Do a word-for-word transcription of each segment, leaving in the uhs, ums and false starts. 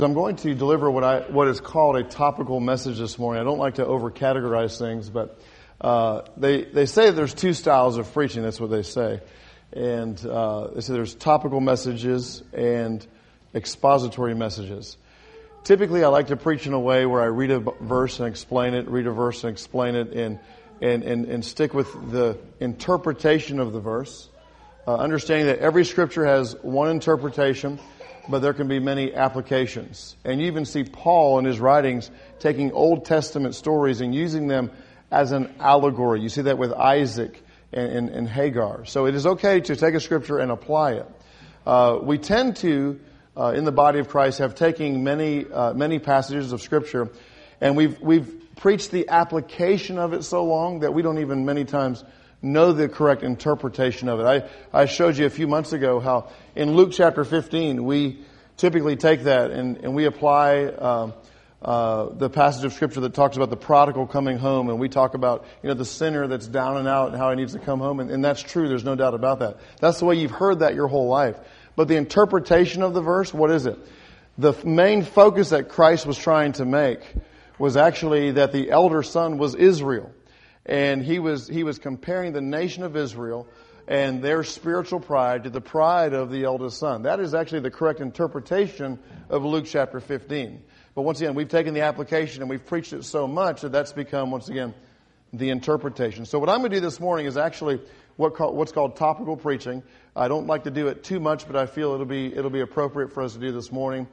I'm going to deliver what I what is called a topical message this morning. I don't like to over-categorize things, but uh, they they say there's two styles of preaching. That's what they say, and uh, they say there's topical messages and expository messages. Typically, I like to preach in a way where I read a verse and explain it, read a verse and explain it, and and and, and stick with the interpretation of the verse, uh, understanding that every scripture has one interpretation, but there can be many applications. And you even see Paul in his writings taking Old Testament stories and using them as an allegory. You see that with Isaac and, and, and Hagar. So it is okay to take a scripture and apply it. Uh, we tend to, uh, in the body of Christ, have taken many uh, many passages of scripture, and we've we've preached the application of it so long that we don't even many times know the correct interpretation of it. I, I showed you a few months ago how in Luke chapter fifteen, we typically take that and, and we apply um, uh, the passage of scripture that talks about the prodigal coming home, and we talk about, you know, the sinner that's down and out and how he needs to come home, and, and that's true. There's no doubt about that. That's the way you've heard that your whole life. But the interpretation of the verse, what is it? The main focus that Christ was trying to make was actually that the elder son was Israel. And he was he was comparing the nation of Israel and their spiritual pride to the pride of the eldest son. That is actually the correct interpretation of Luke chapter fifteen. But once again, we've taken the application and we've preached it so much that that's become, once again, the interpretation. So what I'm going to do this morning is actually what call, what's called topical preaching. I don't like to do it too much, but I feel it'll be it'll be appropriate for us to do this morning.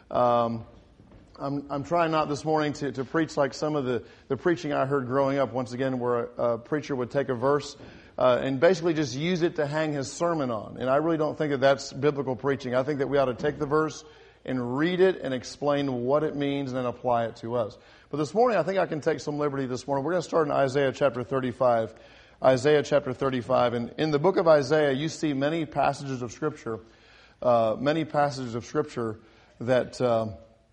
Um, I'm, I'm trying not this morning to, to preach like some of the, the preaching I heard growing up, once again, where a, a preacher would take a verse uh, and basically just use it to hang his sermon on. And I really don't think that that's biblical preaching. I think that we ought to take the verse and read it and explain what it means and then apply it to us. But this morning, I think I can take some liberty this morning. We're going to start in Isaiah chapter thirty-five. Isaiah chapter thirty-five. And in the book of Isaiah, you see many passages of Scripture, uh, many passages of Scripture that... Uh,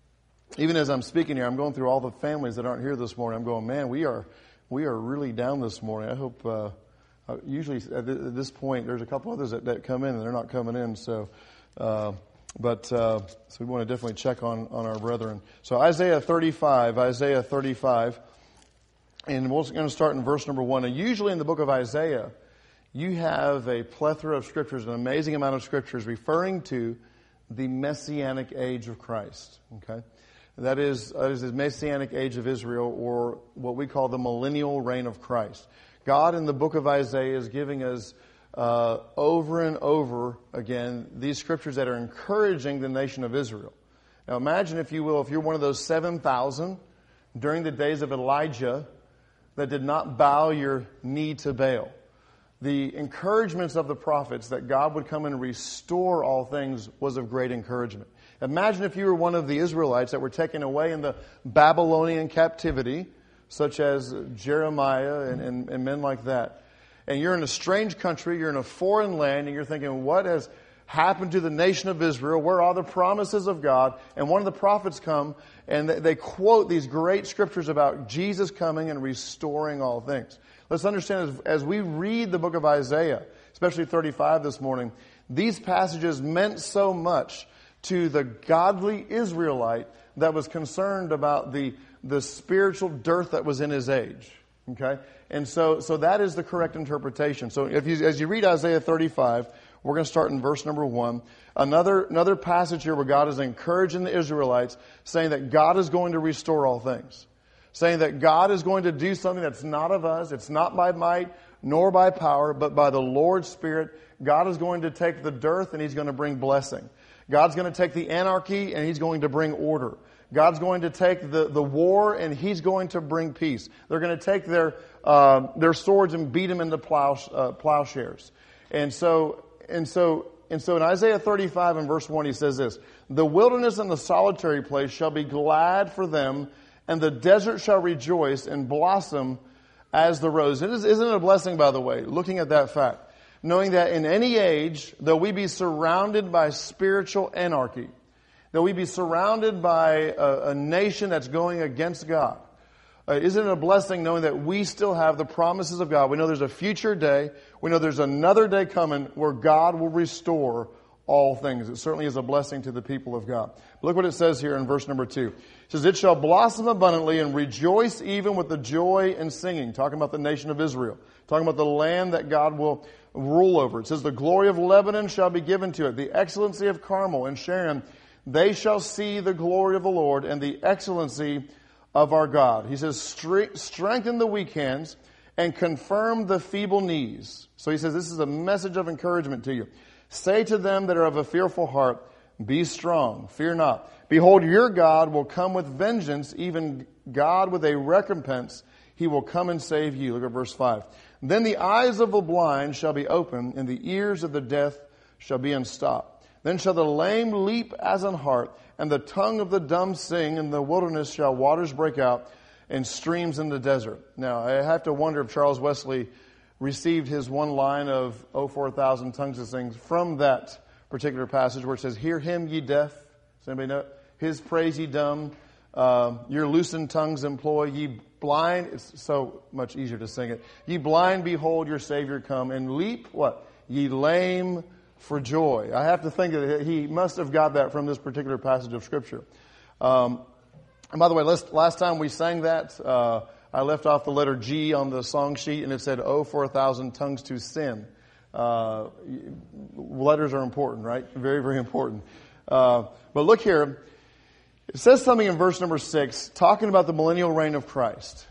Even as I'm speaking here, I'm going through all the families that aren't here this morning. I'm going, man, we are we are really down this morning. I hope, uh, usually at this point, there's a couple others that, that come in and they're not coming in. So, uh, but uh, so we want to definitely check on, on our brethren. So Isaiah thirty-five, Isaiah thirty-five, and we're going to start in verse number one. And usually in the book of Isaiah, you have a plethora of scriptures, an amazing amount of scriptures referring to the messianic age of Christ. Okay. That is, that is the Messianic age of Israel, or what we call the millennial reign of Christ. God in the book of Isaiah is giving us uh, over and over again these scriptures that are encouraging the nation of Israel. Now imagine, if you will, if you're one of those seven thousand during the days of Elijah that did not bow your knee to Baal. The encouragements of the prophets that God would come and restore all things was of great encouragement. Imagine if you were one of the Israelites that were taken away in the Babylonian captivity, such as Jeremiah and, and, and men like that. And you're in a strange country, you're in a foreign land, and you're thinking, what has happened to the nation of Israel? Where are the promises of God? And one of the prophets come, and they, they quote these great scriptures about Jesus coming and restoring all things. Let's understand, as, as we read the book of Isaiah, especially thirty-five this morning, these passages meant so much to the godly Israelite that was concerned about the, the spiritual dearth that was in his age. Okay? And so, so that is the correct interpretation. So if you, as you read Isaiah thirty-five, we're going to start in verse number one. Another, another passage here where God is encouraging the Israelites, saying that God is going to restore all things. Saying that God is going to do something that's not of us. It's not by might nor by power, but by the Lord's Spirit. God is going to take the dearth and He's going to bring blessing. God's going to take the anarchy and He's going to bring order. God's going to take the, the war and He's going to bring peace. They're going to take their uh, their swords and beat them into plow, uh, plowshares. And so and so and so in Isaiah thirty-five and verse one, he says this: "The wilderness and the solitary place shall be glad for them, and the desert shall rejoice and blossom as the rose." It is, isn't it a blessing, by the way, looking at that fact? Knowing that in any age, though we be surrounded by spiritual anarchy, though we be surrounded by a, a nation that's going against God, uh, isn't it a blessing knowing that we still have the promises of God? We know there's a future day. We know there's another day coming where God will restore all things. It certainly is a blessing to the people of God. Look what it says here in verse number two. It says, it shall blossom abundantly and rejoice even with the joy and singing. Talking about the nation of Israel. Talking about the land that God will rule over. It says, the glory of Lebanon shall be given to it. The excellency of Carmel and Sharon. They shall see the glory of the Lord and the excellency of our God. He says, strengthen the weak hands and confirm the feeble knees. So he says, this is a message of encouragement to you. Say to them that are of a fearful heart, be strong, fear not. Behold, your God will come with vengeance, even God with a recompense. He will come and save you. Look at verse five. Then the eyes of the blind shall be opened, and the ears of the deaf shall be unstopped. Then shall the lame leap as an hart, and the tongue of the dumb sing. In the wilderness shall waters break out, and streams in the desert. Now, I have to wonder if Charles Wesley received his one line of, oh, four thousand tongues to sing from that particular passage where it says, hear him, ye deaf. Does anybody know? His praise, ye dumb. Uh, your loosened tongues employ, ye blind. It's so much easier to sing it. Ye blind, behold your Savior come. And leap, what? Ye lame for joy. I have to think that he must have got that from this particular passage of Scripture. Um, and by the way, last, last time we sang that, uh, I left off the letter G on the song sheet, and it said, oh, for a thousand tongues to sin. Uh, letters are important, right? Very, very important. Uh, but look here. It says something in verse number six, talking about the millennial reign of Christ.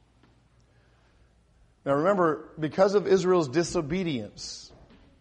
Now remember, because of Israel's disobedience,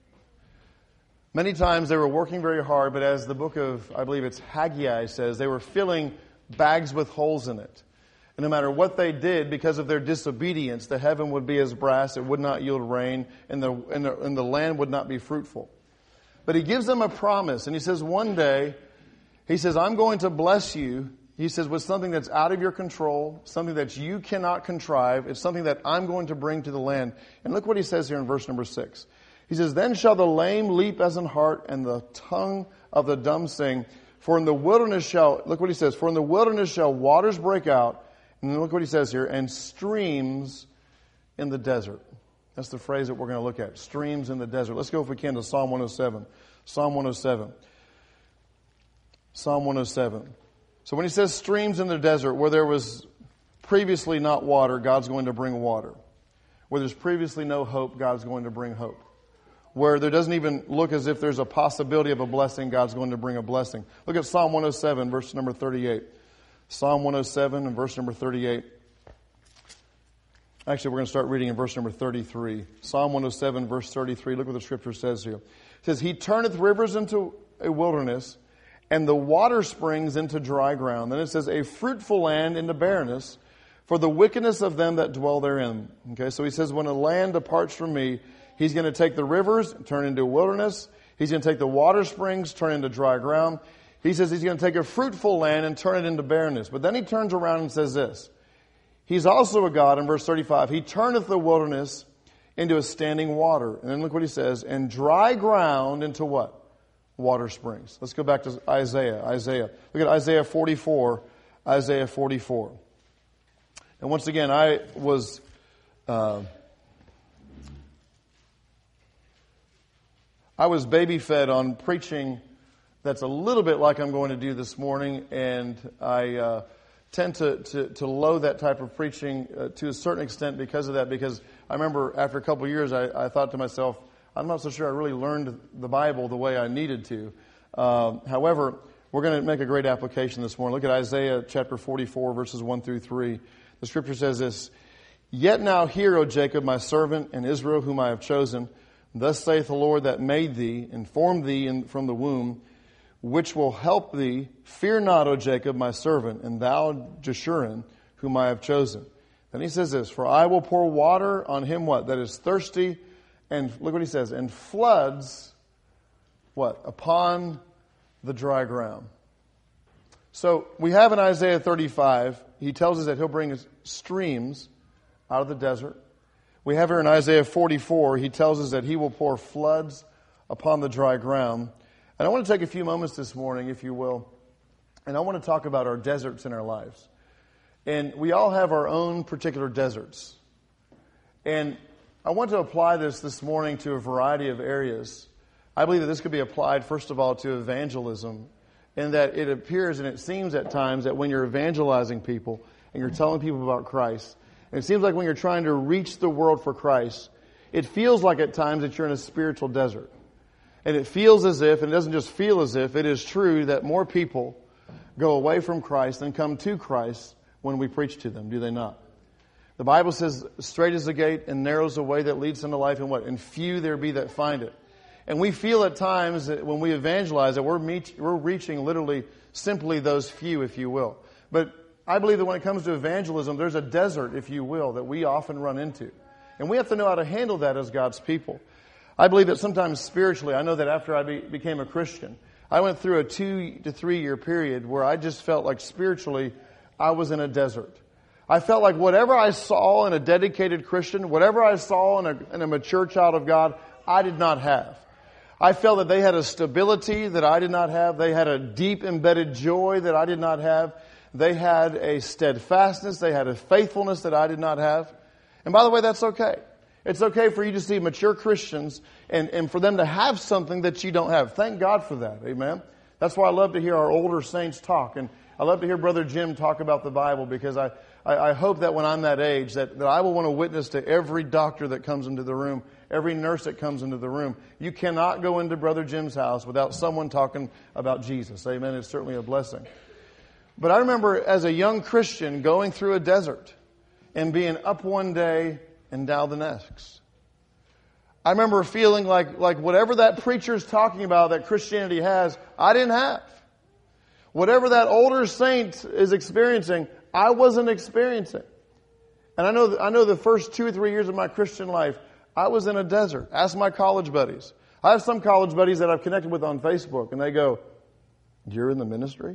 many times they were working very hard, but as the book of, I believe it's Haggai says, they were filling bags with holes in it. And no matter what they did, because of their disobedience, the heaven would be as brass, it would not yield rain, and the, and the, and the land would not be fruitful. But he gives them a promise, and he says one day, he says, I'm going to bless you. He says, with something that's out of your control, something that you cannot contrive. It's something that I'm going to bring to the land. And look what he says here in verse number six. He says, then shall the lame leap as an hart, and the tongue of the dumb sing. For in the wilderness shall, look what he says, for in the wilderness shall waters break out. And then look what he says here, and streams in the desert. That's the phrase that we're going to look at. Streams in the desert. Let's go, if we can, to Psalm one oh seven. Psalm one oh seven. Psalm one oh seven. So when he says streams in the desert, where there was previously not water, God's going to bring water. Where there's previously no hope, God's going to bring hope. Where there doesn't even look as if there's a possibility of a blessing, God's going to bring a blessing. Look at Psalm one oh seven, verse number thirty-eight. Psalm one oh seven and verse number thirty-eight. Actually, we're going to start reading in verse number thirty-three. Psalm one oh seven, verse thirty-three. Look what the Scripture says here. It says, He turneth rivers into a wilderness, and the water springs into dry ground. Then it says, a fruitful land into barrenness, for the wickedness of them that dwell therein. Okay, so he says, when a land departs from me, he's going to take the rivers, turn into a wilderness. He's going to take the water springs, turn into dry ground. He says he's going to take a fruitful land and turn it into barrenness. But then he turns around and says this. He's also a God, in verse thirty-five, He turneth the wilderness into a standing water. And then look what he says, and dry ground into what? Water springs. Let's go back to Isaiah. Isaiah. Look at Isaiah forty-four. Isaiah forty-four. And once again, I was... Uh, I was baby fed on preaching that's a little bit like I'm going to do this morning, and I uh, tend to, to, to loathe that type of preaching uh, to a certain extent because of that, because I remember after a couple of years I, I thought to myself, I'm not so sure I really learned the Bible the way I needed to. Uh, however, we're going to make a great application this morning. Look at Isaiah chapter forty-four, verses one through three. The Scripture says this, Yet now hear, O Jacob, my servant, and Israel, whom I have chosen. Thus saith the Lord that made thee, and formed thee in, from the womb, which will help thee. Fear not, O Jacob, my servant, and thou, Jeshurun, whom I have chosen. Then he says this, For I will pour water on him, what? That is thirsty, and look what he says, and floods, what? Upon the dry ground. So we have in Isaiah thirty-five, he tells us that he'll bring streams out of the desert. We have here in Isaiah forty-four, he tells us that he will pour floods upon the dry ground. And I want to take a few moments this morning, if you will, and I want to talk about our deserts in our lives. And we all have our own particular deserts. And I want to apply this this morning to a variety of areas. I I believe that this could be applied, first of all, to evangelism, in that it appears and it seems at times that when you're evangelizing people and you're telling people about Christ, and it seems like when you're trying to reach the world for Christ, it feels like at times that you're in a spiritual desert. And it feels as if, and it doesn't just feel as if, it is true that more people go away from Christ than come to Christ when we preach to them, do they not? The Bible says, straight is the gate and narrow is the way that leads unto life, and what? And few there be that find it. And we feel at times that when we evangelize that we're, meet, we're reaching literally simply those few, if you will. But I believe that when it comes to evangelism, there's a desert, if you will, that we often run into. And we have to know how to handle that as God's people. I believe that sometimes spiritually, I know that after I be, became a Christian, I went through a two to three year period where I just felt like spiritually I was in a desert. I felt like whatever I saw in a dedicated Christian, whatever I saw in a, in a mature child of God, I did not have. I felt that they had a stability that I did not have. They had a deep embedded joy that I did not have. They had a steadfastness. They had a faithfulness that I did not have. And by the way, that's okay. It's okay for you to see mature Christians and, and for them to have something that you don't have. Thank God for that. Amen. That's why I love to hear our older saints talk. And I love to hear Brother Jim talk about the Bible, because I, I, I hope that when I'm that age that, that I will want to witness to every doctor that comes into the room, every nurse that comes into the room. You cannot go into Brother Jim's house without someone talking about Jesus. Amen. It's certainly a blessing. But I remember as a young Christian going through a desert and being up one day and down the next. I remember feeling like, like whatever that preacher's talking about that Christianity has, I didn't have. Whatever that older saint is experiencing, I wasn't experiencing. And I know, I know the first two or three years of my Christian life, I was in a desert. Ask my college buddies. I have some college buddies that I've connected with on Facebook, and they go, "You're in the ministry?"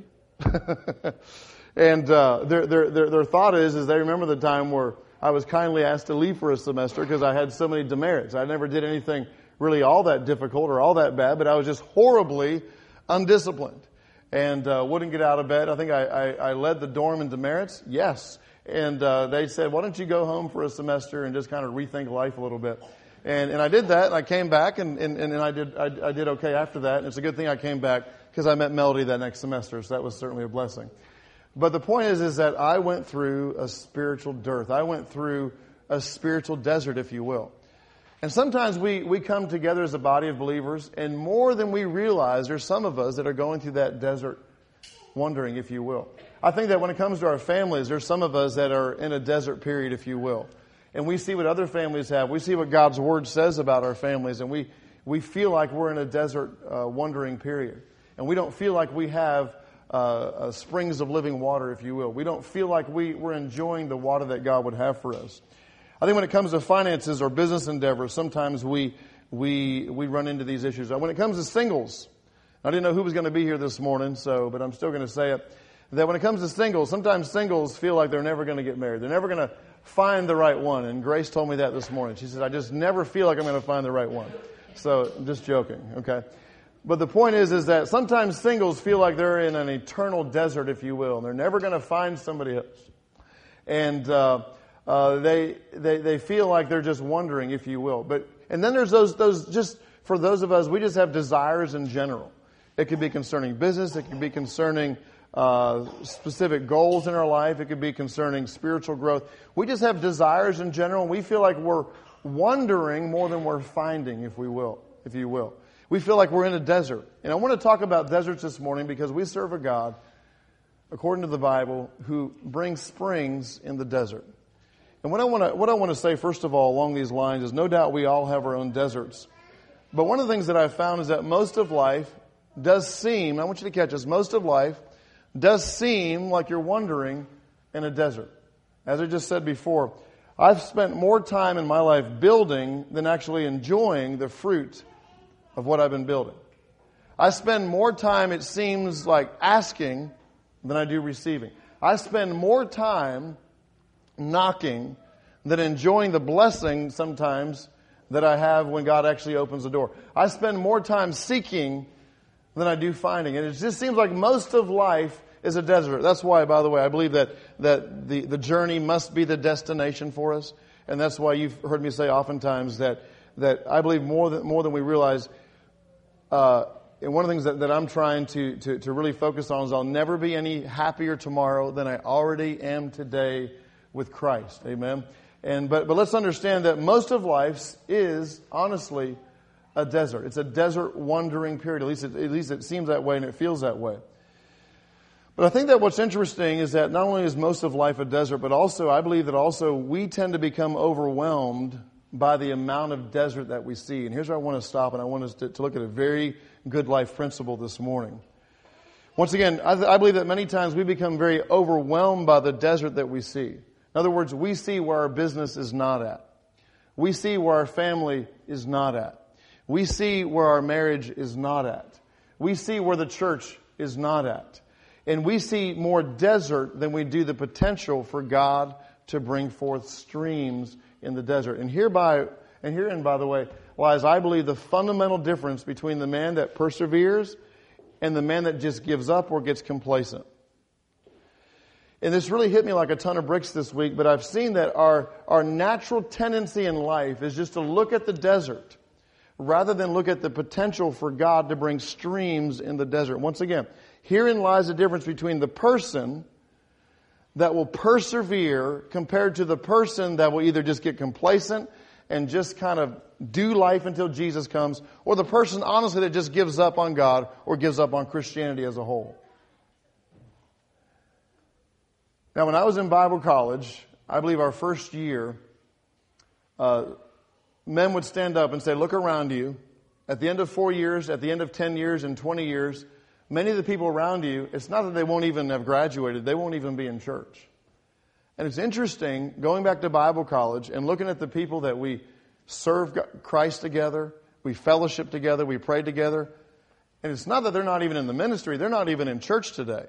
And uh, their, their their their thought is is they remember the time where I was kindly asked to leave for a semester because I had so many demerits. I never did anything really all that difficult or all that bad, but I was just horribly undisciplined and uh, wouldn't get out of bed. I think I, I, I led the dorm in demerits. Yes. And uh, they said, "Why don't you go home for a semester and just kind of rethink life a little bit?" And and I did that, and I came back, and, and, and I did I, I did okay after that. And it's a good thing I came back because I met Melody that next semester, so that was certainly a blessing. But the point is, is that I went through a spiritual dearth. I went through a spiritual desert, if you will. And sometimes we, we come together as a body of believers, and more than we realize, there's some of us that are going through that desert wandering, if you will. I think that when it comes to our families, there's some of us that are in a desert period, if you will. And we see what other families have. We see what God's Word says about our families, and we, we feel like we're in a desert uh, wandering period. And we don't feel like we have uh, uh, springs of living water, if you will. We don't feel like we, we're enjoying the water that God would have for us. I think when it comes to finances or business endeavors, sometimes we we we run into these issues. When it comes to singles, I didn't know who was going to be here this morning, so but I'm still going to say it. That when it comes to singles, sometimes singles feel like they're never going to get married. They're never going to find the right one. And Grace told me that this morning. She said, "I just never feel like I'm going to find the right one." So I'm just joking, okay? But the point is, is that sometimes singles feel like they're in an eternal desert, if you will, and they're never going to find somebody else. And uh, uh, they they they feel like they're just wondering, if you will. But and then there's those those just for those of us, we just have desires in general. It could be concerning business. It could be concerning uh, specific goals in our life. It could be concerning spiritual growth. We just have desires in general. And we feel like we're wondering more than we're finding, if we will, if you will. We feel like we're in a desert. And I want to talk about deserts this morning because we serve a God, according to the Bible, who brings springs in the desert. And what I want to what I want to say, first of all, along these lines is no doubt we all have our own deserts. But one of the things that I've found is that most of life does seem, I want you to catch this, most of life does seem like you're wandering in a desert. As I just said before, I've spent more time in my life building than actually enjoying the fruit of what I've been building. I spend more time, it seems like, asking than I do receiving. I spend more time knocking than enjoying the blessing sometimes that I have when God actually opens the door. I spend more time seeking than I do finding. And it just seems like most of life is a desert. That's why, by the way, I believe that, that the, the journey must be the destination for us. And that's why you've heard me say oftentimes that, that I believe more than, more than we realize, uh, and one of the things that, that I'm trying to, to, to really focus on is I'll never be any happier tomorrow than I already am today with Christ. Amen. And but but let's understand that most of life is honestly a desert. It's a desert wandering period. At least it, at least it seems that way and it feels that way. But I think that what's interesting is that not only is most of life a desert, but also I believe that also we tend to become overwhelmed by the amount of desert that we see. And here's where I want to stop, and I want us to, to look at a very good life principle this morning. Once again, I, I believe that many times we become very overwhelmed by the desert that we see. In other words, we see where our business is not at. We see where our family is not at. We see where our marriage is not at. We see where the church is not at. And we see more desert than we do the potential for God to bring forth streams in the desert. And hereby, and herein, by the way, lies, I believe, the fundamental difference between the man that perseveres and the man that just gives up or gets complacent. And this really hit me like a ton of bricks this week, but I've seen that our, our natural tendency in life is just to look at the desert rather than look at the potential for God to bring streams in the desert. Once again, herein lies the difference between the person that will persevere compared to the person that will either just get complacent and just kind of do life until Jesus comes, or the person, honestly, that just gives up on God or gives up on Christianity as a whole. Now, when I was in Bible college, I believe our first year, uh, men would stand up and say, look around you. At the end of four years, at the end of ten years and twenty years, many of the people around you, it's not that they won't even have graduated, they won't even be in church. And it's interesting, going back to Bible college and looking at the people that we serve Christ together, we fellowship together, we pray together. And it's not that they're not even in the ministry, they're not even in church today.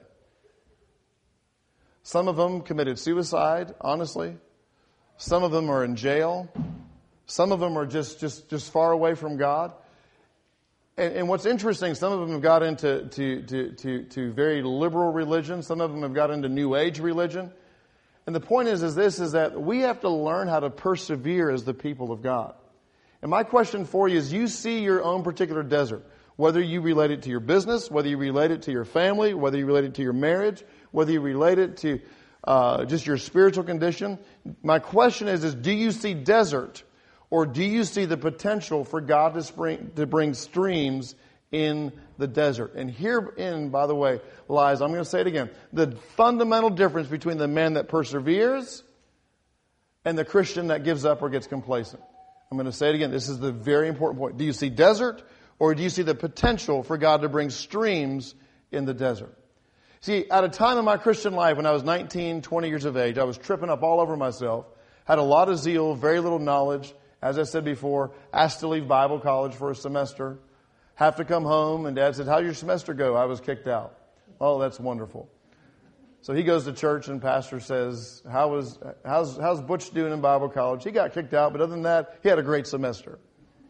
Some of them committed suicide, honestly. Some of them are in jail. Some of them are just, just, just far away from God. And, and what's interesting, some of them have got into to, to, to, to very liberal religion. Some of them have got into New Age religion. And the point is, is this, is that we have to learn how to persevere as the people of God. And my question for you is, you see your own particular desert. Whether you relate it to your business, whether you relate it to your family, whether you relate it to your marriage, whether you relate it to uh, just your spiritual condition. My question is, is do you see desert, or do you see the potential for God to, spring, to bring streams in the desert? And herein, by the way, lies, I'm going to say it again, the fundamental difference between the man that perseveres and the Christian that gives up or gets complacent. I'm going to say it again. This is the very important point. Do you see desert, or do you see the potential for God to bring streams in the desert? See, at a time in my Christian life when I was nineteen, twenty years of age, I was tripping up all over myself, had a lot of zeal, very little knowledge. As I said before, asked to leave Bible college for a semester, have to come home, and Dad said, how'd your semester go? I was kicked out. Oh, that's wonderful. So he goes to church, and pastor says, How was how's, how's Butch doing in Bible college? He got kicked out, but other than that, he had a great semester.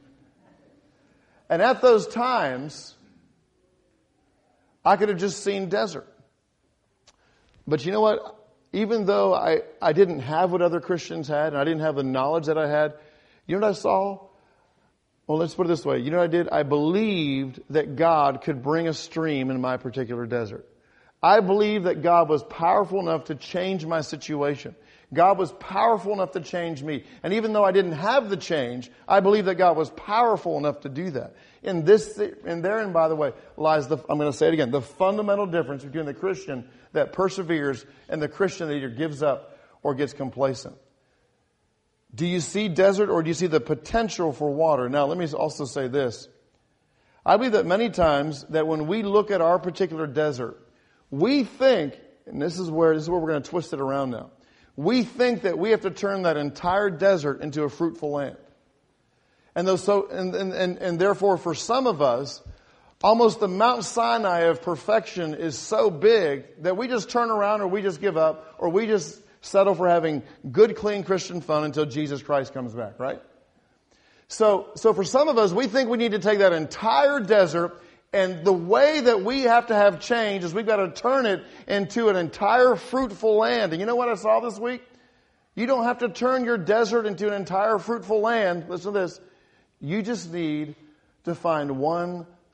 And at those times, I could have just seen desert. But you know what? Even though I, I didn't have what other Christians had, and I didn't have the knowledge that I had, you know what I saw? Well, let's put it this way. You know what I did? I believed that God could bring a stream in my particular desert. I believed that God was powerful enough to change my situation. God was powerful enough to change me. And even though I didn't have the change, I believe that God was powerful enough to do that. In this, and therein, by the way, lies the, I'm going to say it again, the fundamental difference between the Christian that perseveres and the Christian that either gives up or gets complacent. Do you see desert, or do you see the potential for water? Now, let me also say this. I believe that many times that when we look at our particular desert, we think, and this is where, this is where we're going to twist it around now. We think that we have to turn that entire desert into a fruitful land. And those, so, and, and, and, and therefore for some of us, almost the Mount Sinai of perfection is so big that we just turn around, or we just give up, or we just settle for having good, clean Christian fun until Jesus Christ comes back, right? So, so for some of us, we think we need to take that entire desert, and the way that we have to have change is we've got to turn it into an entire fruitful land. And you know what I saw this week? You don't have to turn your desert into an entire fruitful land. Listen to this. You just need to find one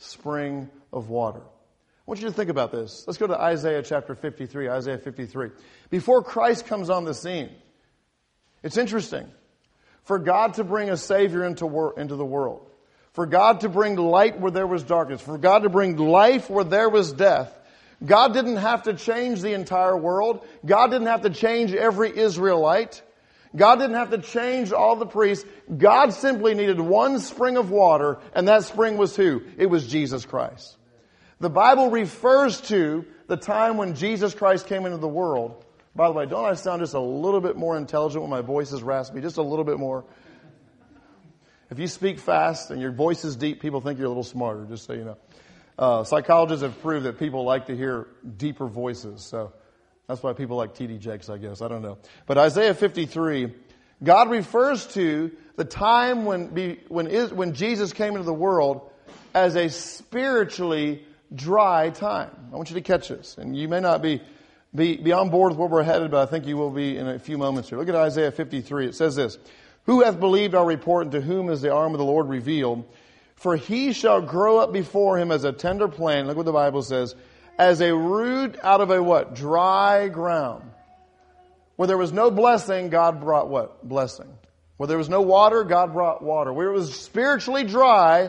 spring of water. I want you to think about this. Let's go to Isaiah chapter fifty-three, Isaiah fifty-three. Before Christ comes on the scene, it's interesting for God to bring a Savior into, wor- into the world, for God to bring light where there was darkness, for God to bring life where there was death. God didn't have to change the entire world. God didn't have to change every Israelite. God didn't have to change all the priests. God simply needed one spring of water, and that spring was who? It was Jesus Christ. The Bible refers to the time when Jesus Christ came into the world. By the way, don't I sound just a little bit more intelligent when my voice is raspy? Just a little bit more. If you speak fast and your voice is deep, people think you're a little smarter, just so you know. Uh, psychologists have proved that people like to hear deeper voices. So that's why people like T D Jakes, I guess. I don't know. But Isaiah fifty-three, God refers to the time when, be, when, is, when Jesus came into the world as a spiritually dry time. I want you to catch this. And you may not be, be, be on board with where we're headed, but I think you will be in a few moments here. Look at Isaiah fifty-three. It says this, "Who hath believed our report, and to whom is the arm of the Lord revealed? For he shall grow up before him as a tender plant," look what the Bible says, "as a root out of a what? Dry ground." Where there was no blessing, God brought what? Blessing. Where there was no water, God brought water. Where it was spiritually dry,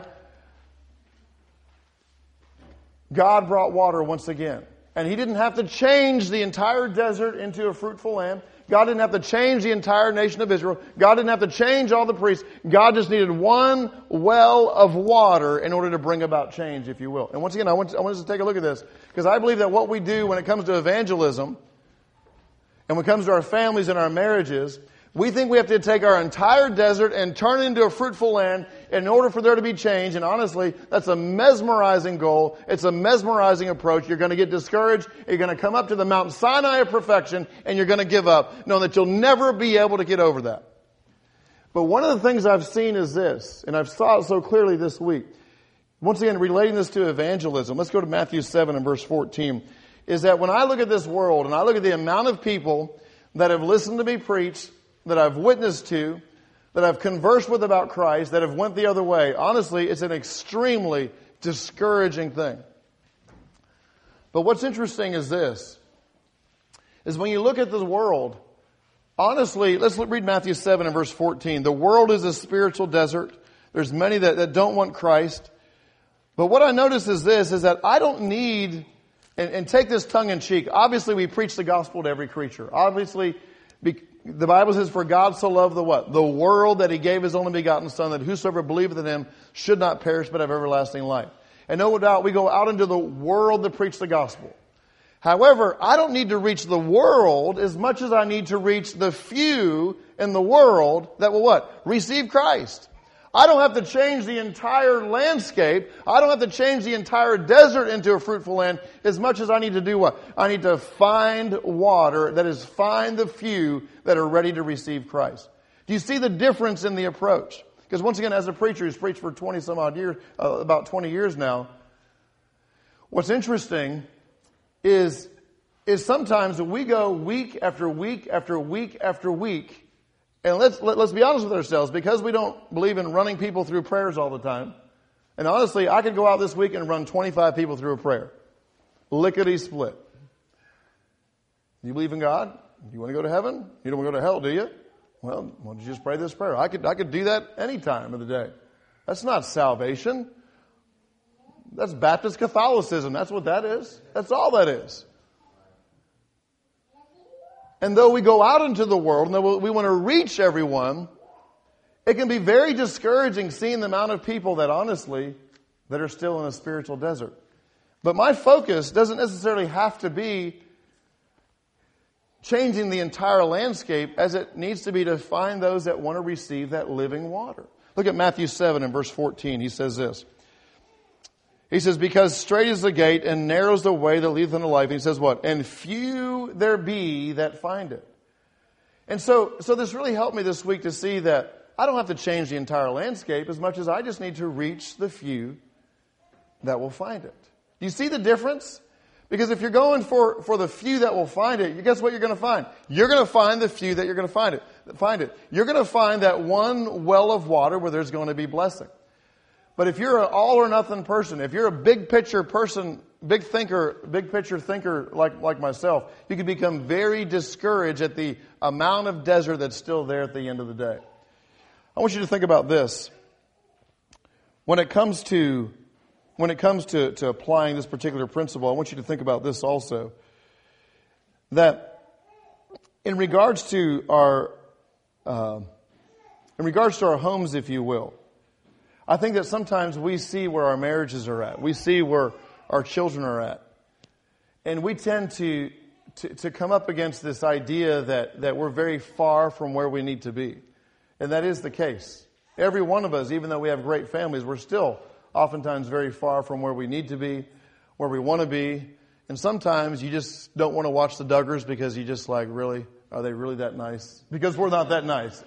God brought water once again. And He didn't have to change the entire desert into a fruitful land. God didn't have to change the entire nation of Israel. God didn't have to change all the priests. God just needed one well of water in order to bring about change, if you will. And once again, I want, I want us to take a look at this, because I believe that what we do when it comes to evangelism, and when it comes to our families and our marriages, we think we have to take our entire desert and turn it into a fruitful land in order for there to be change. And honestly, that's a mesmerizing goal. It's a mesmerizing approach. You're going to get discouraged. You're going to come up to the Mount Sinai of perfection, and you're going to give up, knowing that you'll never be able to get over that. But one of the things I've seen is this, and I've saw it so clearly this week. Once again, relating this to evangelism, let's go to Matthew seven and verse fourteen, is that when I look at this world and I look at the amount of people that have listened to me preach, that I've witnessed to, that I've conversed with about Christ, that have went the other way, honestly, it's an extremely discouraging thing. But what's interesting is this, is when you look at the world, honestly, let's read Matthew seven and verse fourteen. The world is a spiritual desert. There's many that, that don't want Christ. But what I notice is this, is that I don't need, and, and take this tongue in cheek, obviously we preach the gospel to every creature. Obviously, be, the Bible says, "For God so loved the what? The world, that He gave His only begotten Son, that whosoever believeth in Him should not perish but have everlasting life." And no doubt we go out into the world to preach the gospel. However, I don't need to reach the world as much as I need to reach the few in the world that will what? Receive Christ. I don't have to change the entire landscape. I don't have to change the entire desert into a fruitful land as much as I need to do what? I need to find water, that is, find the few that are ready to receive Christ. Do you see the difference in the approach? Because once again, as a preacher who's preached for twenty some odd years, uh, about twenty years now, what's interesting is, is sometimes we go week after week after week after week. And let's, let, let's be honest with ourselves, because we don't believe in running people through prayers all the time. And honestly, I could go out this week and run twenty-five people through a prayer. Lickety split. You believe in God? You want to go to heaven? You don't want to go to hell, do you? Well, why don't you just pray this prayer? I could, I could do that any time of the day. That's not salvation. That's Baptist Catholicism. That's what that is. That's all that is. And though we go out into the world and though we want to reach everyone, it can be very discouraging seeing the amount of people that honestly, that are still in a spiritual desert. But my focus doesn't necessarily have to be changing the entire landscape, as it needs to be to find those that want to receive that living water. Look at Matthew seven and verse fourteen. He says this. He says, "Because straight is the gate and narrow is the way that leadeth unto life." And he says what? "And few there be that find it." And so, so this really helped me this week to see that I don't have to change the entire landscape as much as I just need to reach the few that will find it. Do you see the difference? Because if you're going for, for the few that will find it, guess what you're going to find? You're going to find the few that you're going to find it. Find it. You're going to find that one well of water where there's going to be blessing. But if you're an all or nothing person, if you're a big picture person, big thinker, big picture thinker like, like myself, you can become very discouraged at the amount of desert that's still there at the end of the day. I want you to think about this. When it comes to, when it comes to, to applying this particular principle, I want you to think about this also. That in regards to our, uh, in regards to our homes, if you will, I think that sometimes we see where our marriages are at. We see where our children are at. And we tend to, to, to come up against this idea that, that we're very far from where we need to be. And that is the case. Every one of us, even though we have great families, we're still oftentimes very far from where we need to be, where we want to be. And sometimes you just don't want to watch the Duggars because you just like, really? Are they really that nice? Because we're not that nice.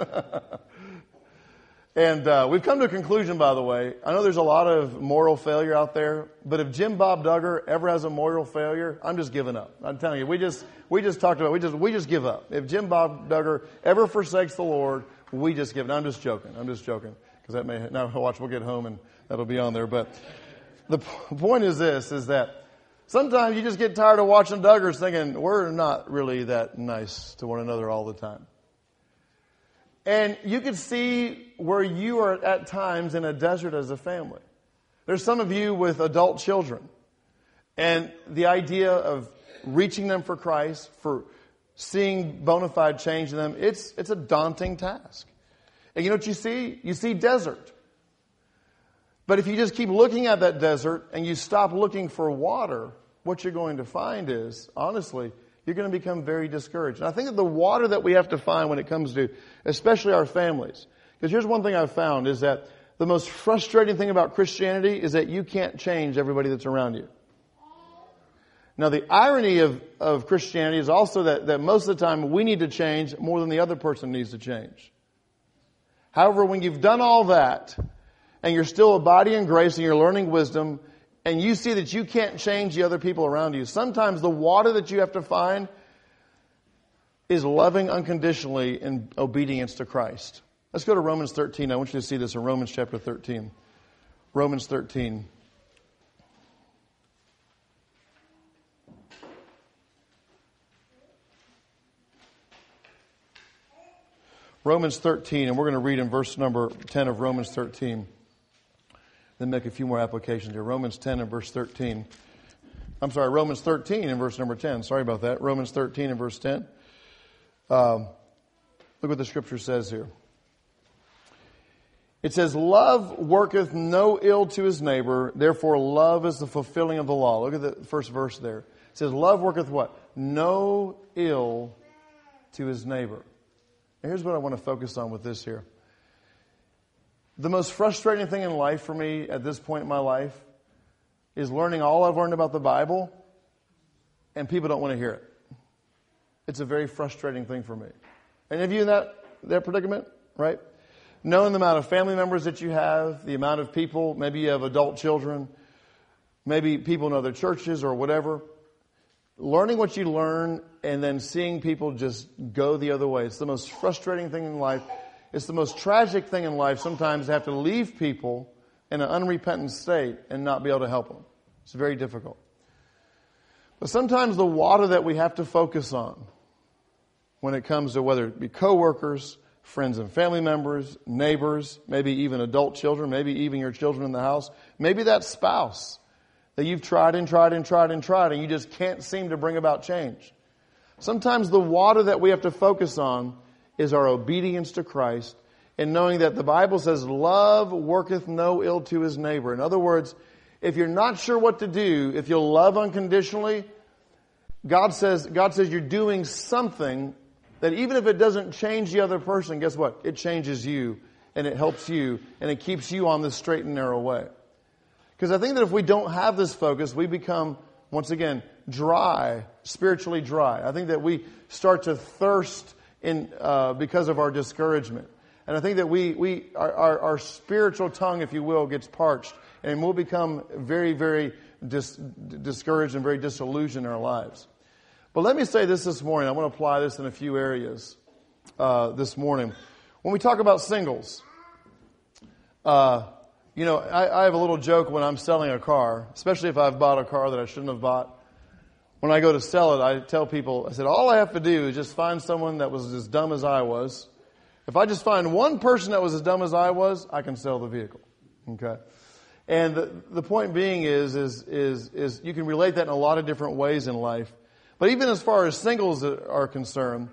And uh, we've come to a conclusion, by the way. I know there's a lot of moral failure out there, but if Jim Bob Duggar ever has a moral failure, I'm just giving up. I'm telling you, we just we just talked about we just we just give up. If Jim Bob Duggar ever forsakes the Lord, we just give up. I'm just joking. I'm just joking because that may now watch. We'll get home and that'll be on there. But the point is this: is that sometimes you just get tired of watching Duggars, thinking we're not really that nice to one another all the time. And you can see where you are at times in a desert as a family. There's some of you with adult children. And the idea of reaching them for Christ, for seeing bona fide change in them, it's, it's a daunting task. And you know what you see? You see desert. But if you just keep looking at that desert and you stop looking for water, what you're going to find is, honestly, you're going to become very discouraged. And I think that the water that we have to find when it comes to, especially our families, because here's one thing I've found is that the most frustrating thing about Christianity is that you can't change everybody that's around you. Now, the irony of, of Christianity is also that, that most of the time we need to change more than the other person needs to change. However, when you've done all that and you're still abiding in grace and you're learning wisdom, and you see that you can't change the other people around you, sometimes the water that you have to find is loving unconditionally in obedience to Christ. Let's go to Romans thirteen. I want you to see this in Romans chapter thirteen. Romans thirteen. Romans thirteen, and we're going to read in verse number ten of Romans thirteen. Then make a few more applications here. Romans ten and verse thirteen. I'm sorry, Romans thirteen and verse number ten. Sorry about that. Romans thirteen and verse ten. Um, look what the scripture says here. It says, love worketh no ill to his neighbor, therefore love is the fulfilling of the law. Look at the first verse there. It says, love worketh what? No ill to his neighbor. And here's what I want to focus on with this here. The most frustrating thing in life for me at this point in my life is learning all I've learned about the Bible and people don't want to hear it. It's a very frustrating thing for me. Any of you in that, that predicament, right? Knowing the amount of family members that you have, the amount of people, maybe you have adult children, maybe people in other churches or whatever. Learning what you learn and then seeing people just go the other way. It's the most frustrating thing in life. It's the most tragic thing in life sometimes to have to leave people in an unrepentant state and not be able to help them. It's very difficult. But sometimes the water that we have to focus on when it comes to whether it be coworkers, friends and family members, neighbors, maybe even adult children, maybe even your children in the house, maybe that spouse that you've tried and tried and tried and tried and you just can't seem to bring about change. Sometimes the water that we have to focus on is our obedience to Christ and knowing that the Bible says, love worketh no ill to his neighbor. In other words, if you're not sure what to do, if you'll love unconditionally, God says, God says you're doing something that even if it doesn't change the other person, guess what? It changes you and it helps you and it keeps you on this straight and narrow way. Because I think that if we don't have this focus, we become, once again, dry, spiritually dry. I think that we start to thirst in uh, because of our discouragement. And I think that we, we our, our, our spiritual tongue, if you will, gets parched. And we'll become very, very dis, discouraged and very disillusioned in our lives. But let me say this this morning. I want to apply this in a few areas uh, this morning. When we talk about singles, uh, You know, I, I have a little joke when I'm selling a car, especially if I've bought a car that I shouldn't have bought. When I go to sell it, I tell people, I said, all I have to do is just find someone that was as dumb as I was. If I just find one person that was as dumb as I was, I can sell the vehicle. Okay? And the, the point being is, is, is, is you can relate that in a lot of different ways in life. But even as far as singles are concerned,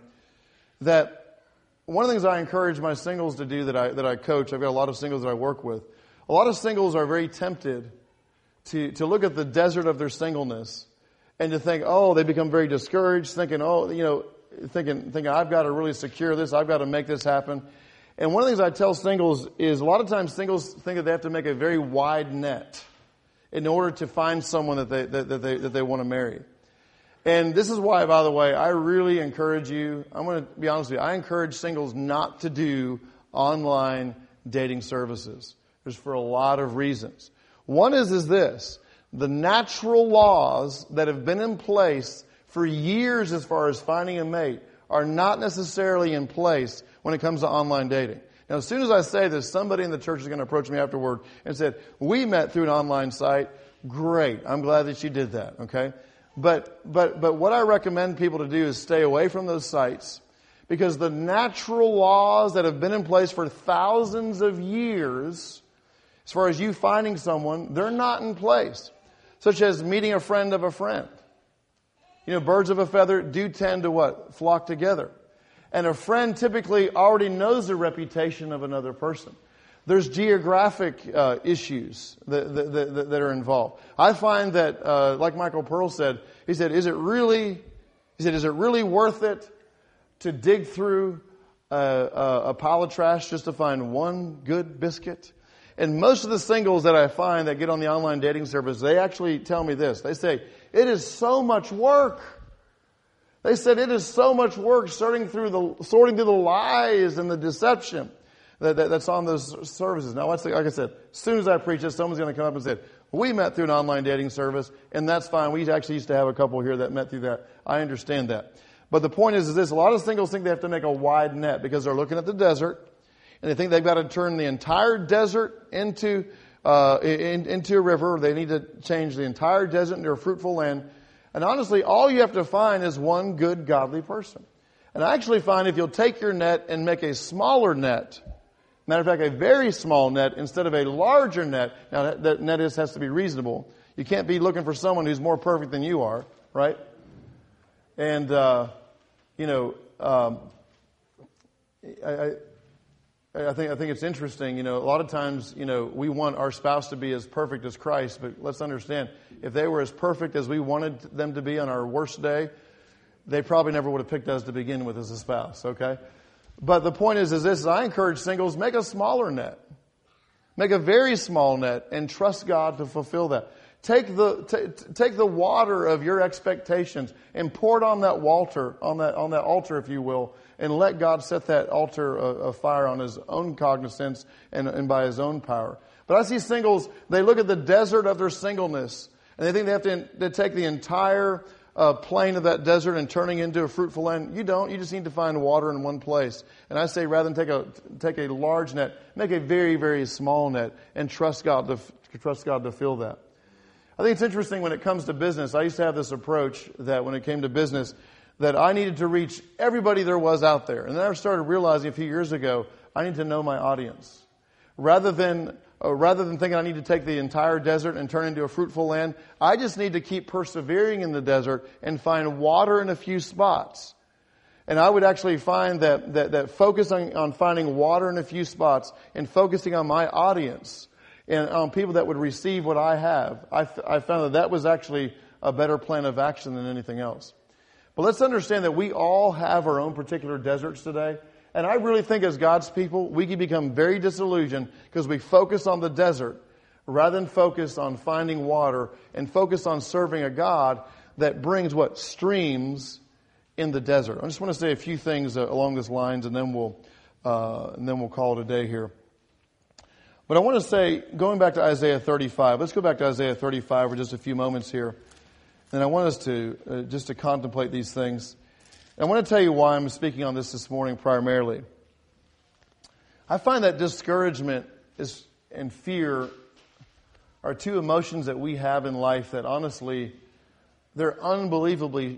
that one of the things I encourage my singles to do that I, that I coach, I've got a lot of singles that I work with. A lot of singles are very tempted to, to look at the desert of their singleness and to think, oh, they become very discouraged, thinking, oh, you know, thinking, thinking I've got to really secure this, I've got to make this happen. And one of the things I tell singles is a lot of times singles think that they have to make a very wide net in order to find someone that they, that, that they, that they want to marry. And this is why, by the way, I really encourage you, I'm going to be honest with you, I encourage singles not to do online dating services. There's for a lot of reasons. One is, is this. The natural laws that have been in place for years as far as finding a mate are not necessarily in place when it comes to online dating. Now, as soon as I say this, somebody in the church is going to approach me afterward and said, we met through an online site. Great. I'm glad that you did that. Okay. But, but, but what I recommend people to do is stay away from those sites, because the natural laws that have been in place for thousands of years, as far as you finding someone, they're not in place. Such as meeting a friend of a friend. You know, birds of a feather do tend to what? Flock together. And a friend typically already knows the reputation of another person. There's geographic uh, issues that, that, that, that are involved. I find that, uh, like Michael Pearl said, he said, is it really, he said, is it really worth it to dig through a, a, a pile of trash just to find one good biscuit? And most of the singles that I find that get on the online dating service, they actually tell me this. They say, it is so much work. They said it is so much work sorting through the, sorting through the lies and the deception that, that, that's on those services. Now, like I said, as soon as I preach this, someone's going to come up and say, we met through an online dating service, and that's fine. We actually used to have a couple here that met through that. I understand that. But the point is, is this, a lot of singles think they have to make a wide net because they're looking at the desert, and they think they've got to turn the entire desert into uh, in, into a river. They need to change the entire desert into a fruitful land. And honestly, all you have to find is one good, godly person. And I actually find if you'll take your net and make a smaller net, matter of fact, a very small net instead of a larger net. Now, that, that net is, has to be reasonable. You can't be looking for someone who's more perfect than you are, right? And, uh, you know, um, I... I I think I think it's interesting, you know, a lot of times, you know, we want our spouse to be as perfect as Christ, but let's understand, if they were as perfect as we wanted them to be on our worst day, they probably never would have picked us to begin with as a spouse, okay? But the point is, is this, is I encourage singles, make a smaller net. Make a very small net and trust God to fulfill that. Take the t- take the water of your expectations and pour it on that altar, on that on that altar, if you will, and let God set that altar afire on His own cognizance and, and by His own power. But I see singles, they look at the desert of their singleness, and they think they have to, to take the entire uh, plain of that desert and turning into a fruitful land. You don't. You just need to find water in one place. And I say, rather than take a take a large net, make a very very small net and trust God to trust God to fill that. I think it's interesting when it comes to business. I used to have this approach that when it came to business, that I needed to reach everybody there was out there. And then I started realizing a few years ago, I need to know my audience. Rather than uh, rather than thinking I need to take the entire desert and turn it into a fruitful land, I just need to keep persevering in the desert and find water in a few spots. And I would actually find that that, that focusing on finding water in a few spots and focusing on my audience and on people that would receive what I have, I, f- I found that that was actually a better plan of action than anything else. But let's understand that we all have our own particular deserts today. And I really think as God's people, we can become very disillusioned because we focus on the desert rather than focus on finding water and focus on serving a God that brings what? Streams in the desert. I just want to say a few things uh, along these lines, and then we'll uh, and then we'll call it a day here. But I want to say, going back to Isaiah thirty-five, let's go back to Isaiah thirty-five for just a few moments here. And I want us to, uh, just to contemplate these things. And I want to tell you why I'm speaking on this this morning primarily. I find that discouragement is, and fear are two emotions that we have in life that honestly, they're unbelievably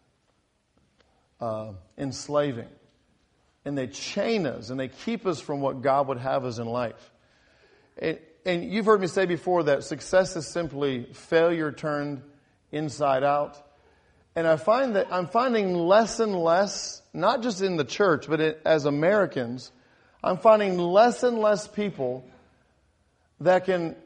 uh, enslaving. And they chain us and they keep us from what God would have us in life. And, and you've heard me say before that success is simply failure turned inside out. And I find that I'm finding less and less, not just in the church, but it, as Americans, I'm finding less and less people that can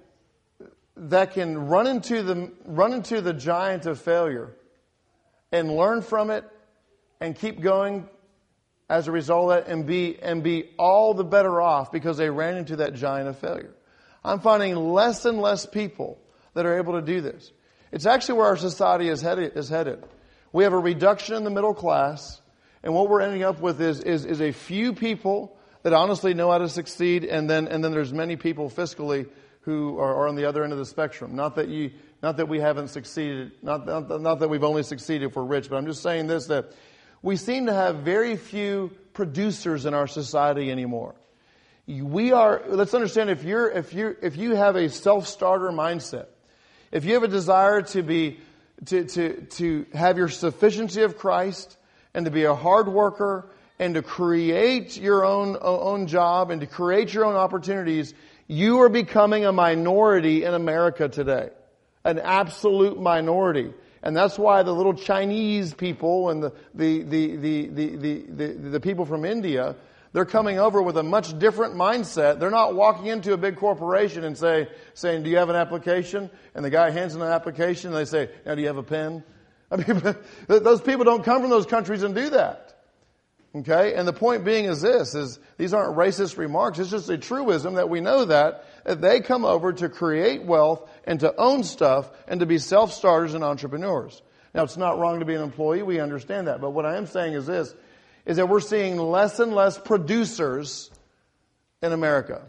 that can run into the run into the giant of failure and learn from it and keep going as a result of that and be and be all the better off because they ran into that giant of failure. I'm finding less and less people that are able to do this. It's actually where our society is headed. Is headed. We have a reduction in the middle class, and what we're ending up with is, is, is a few people that honestly know how to succeed, and then and then there's many people fiscally who are, are on the other end of the spectrum. Not that you, not that we haven't succeeded, not, not, not that we've only succeeded if we're rich, but I'm just saying this, that we seem to have very few producers in our society anymore. We are, let's understand, if you're, if you if you have a self-starter mindset, if you have a desire to be To, to, to have your sufficiency of Christ and to be a hard worker and to create your own, own job and to create your own opportunities, you are becoming a minority in America today. An absolute minority. And that's why the little Chinese people and the, the, the, the, the, the, the, the people from India, they're coming over with a much different mindset. They're not walking into a big corporation and say, saying, do you have an application? And the guy hands them an application and they say, now do you have a pen? I mean, those people don't come from those countries and do that. Okay? And the point being is this, is these aren't racist remarks. It's just a truism that we know that, that they come over to create wealth and to own stuff and to be self-starters and entrepreneurs. Now, it's not wrong to be an employee. We understand that. But what I am saying is this, is that we're seeing less and less producers in America.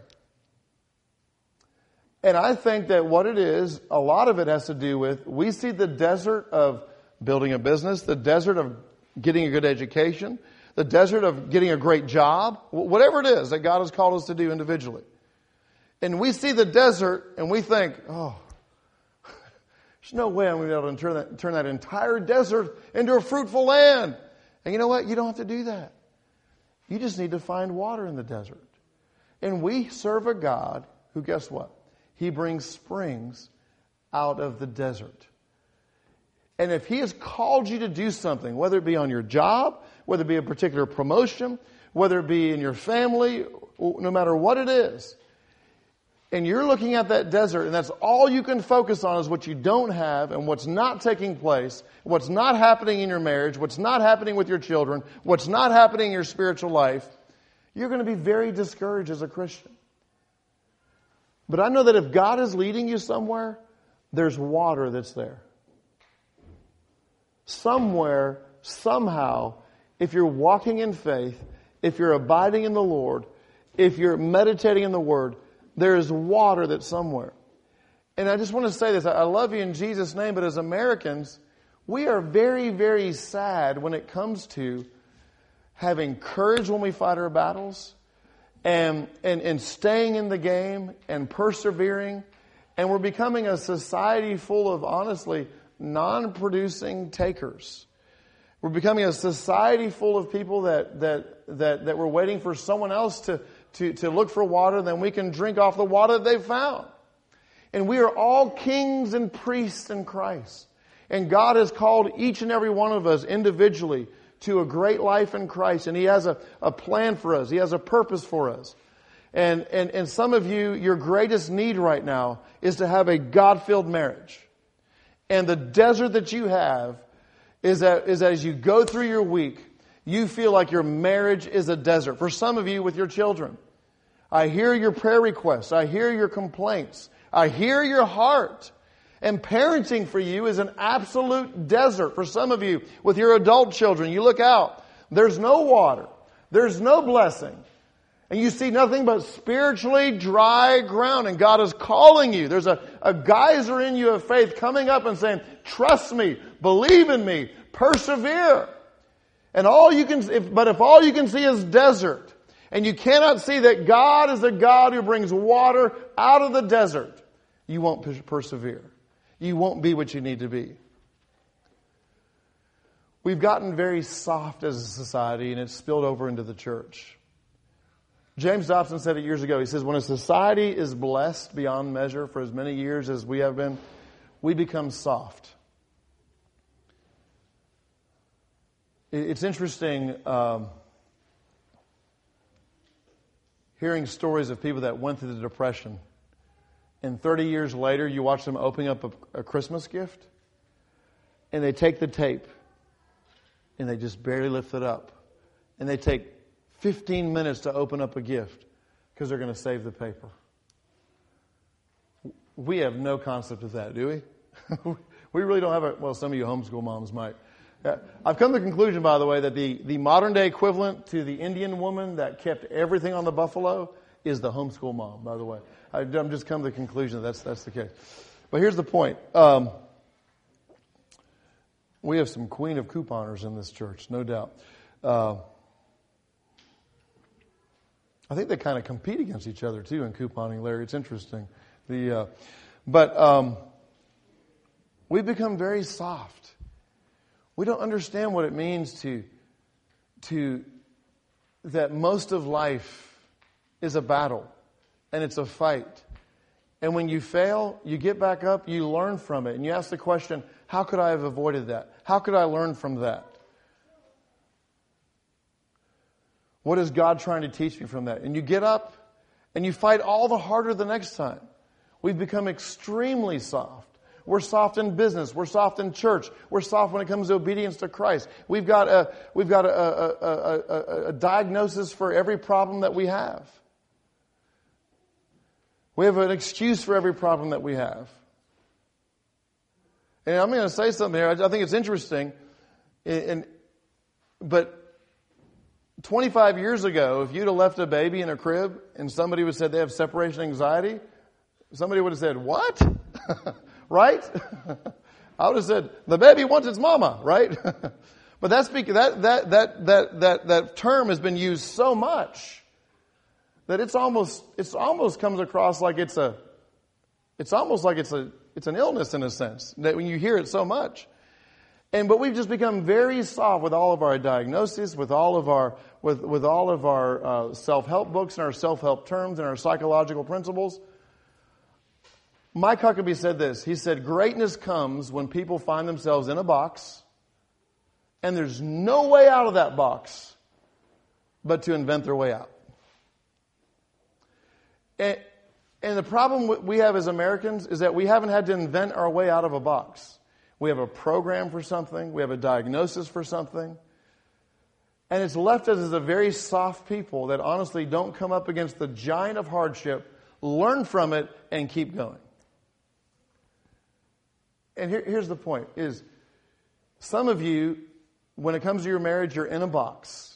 And I think that what it is, a lot of it has to do with, we see the desert of building a business, the desert of getting a good education, the desert of getting a great job, whatever it is that God has called us to do individually. And we see the desert and we think, oh, there's no way I'm going to be able to turn that, turn that entire desert into a fruitful land. And you know what? You don't have to do that. You just need to find water in the desert. And we serve a God who, guess what? He brings springs out of the desert. And if He has called you to do something, whether it be on your job, whether it be a particular promotion, whether it be in your family, no matter what it is, and you're looking at that desert and that's all you can focus on is what you don't have and what's not taking place, what's not happening in your marriage, what's not happening with your children, what's not happening in your spiritual life, you're going to be very discouraged as a Christian. But I know that if God is leading you somewhere, there's water that's there. Somewhere, somehow, if you're walking in faith, if you're abiding in the Lord, if you're meditating in the Word, there is water that's somewhere. And I just want to say this. I love you in Jesus' name, but as Americans, we are very, very sad when it comes to having courage when we fight our battles and, and, and staying in the game and persevering. And we're becoming a society full of, honestly, non-producing takers. We're becoming a society full of people that, that, that, that we're waiting for someone else to To, to look for water, then we can drink off the water that they've found. And we are all kings and priests in Christ. And God has called each and every one of us individually to a great life in Christ. And He has a, a plan for us. He has a purpose for us. And, and, and some of you, your greatest need right now is to have a God-filled marriage. And the desert that you have is that, is that as you go through your week, you feel like your marriage is a desert. For some of you with your children, I hear your prayer requests. I hear your complaints. I hear your heart. And parenting for you is an absolute desert. For some of you with your adult children, you look out. There's no water. There's no blessing. And you see nothing but spiritually dry ground. And God is calling you. There's a, a geyser in you of faith coming up and saying, trust me, believe in me, persevere. And all you can, if, but if all you can see is desert, and you cannot see that God is a God who brings water out of the desert, you won't per- persevere. You won't be what you need to be. We've gotten very soft as a society, and it's spilled over into the church. James Dobson said it years ago. He says, when a society is blessed beyond measure for as many years as we have been, we become soft. It's interesting um, hearing stories of people that went through the Depression. And thirty years later, you watch them opening up a, a Christmas gift, and they take the tape, and they just barely lift it up. And they take fifteen minutes to open up a gift because they're going to save the paper. We have no concept of that, do we? We really don't have a, well, some of you homeschool moms might. Yeah. I've come to the conclusion, by the way, that the, the modern day equivalent to the Indian woman that kept everything on the buffalo is the homeschool mom, by the way. I've just come to the conclusion that that's, that's the case. But here's the point. Um, we have some queen of couponers in this church, no doubt. Uh, I think they kind of compete against each other, too, in couponing, Larry. It's interesting. The uh, But um, we've become very soft. We don't understand what it means to, to that most of life is a battle, and it's a fight. And when you fail, you get back up, you learn from it, and you ask the question, how could I have avoided that? How could I learn from that? What is God trying to teach me from that? And you get up, and you fight all the harder the next time. We've become extremely soft. We're soft in business. We're soft in church. We're soft when it comes to obedience to Christ. We've got a, we've got a, a, a, a, a diagnosis for every problem that we have. We have an excuse for every problem that we have. And I'm going to say something here. I think it's interesting. And, but twenty-five years ago, if you'd have left a baby in a crib and somebody would have said they have separation anxiety, somebody would have said, what? Right? I would have said, the baby wants its mama, right? But that's because that, that, that, that, that, that term has been used so much that it's almost, it's almost comes across like it's a, it's almost like it's a, it's an illness in a sense, that when you hear it so much. And, but we've just become very soft with all of our diagnoses, with all of our, with, with all of our uh, self-help books and our self-help terms and our psychological principles. Mike Huckabee said this. He said, greatness comes when people find themselves in a box and there's no way out of that box but to invent their way out. And, and the problem we have as Americans is that we haven't had to invent our way out of a box. We have a program for something. We have a diagnosis for something. And it's left us as a very soft people that honestly don't come up against the giant of hardship, learn from it, and keep going. And here, here's the point, is some of you, when it comes to your marriage, you're in a box.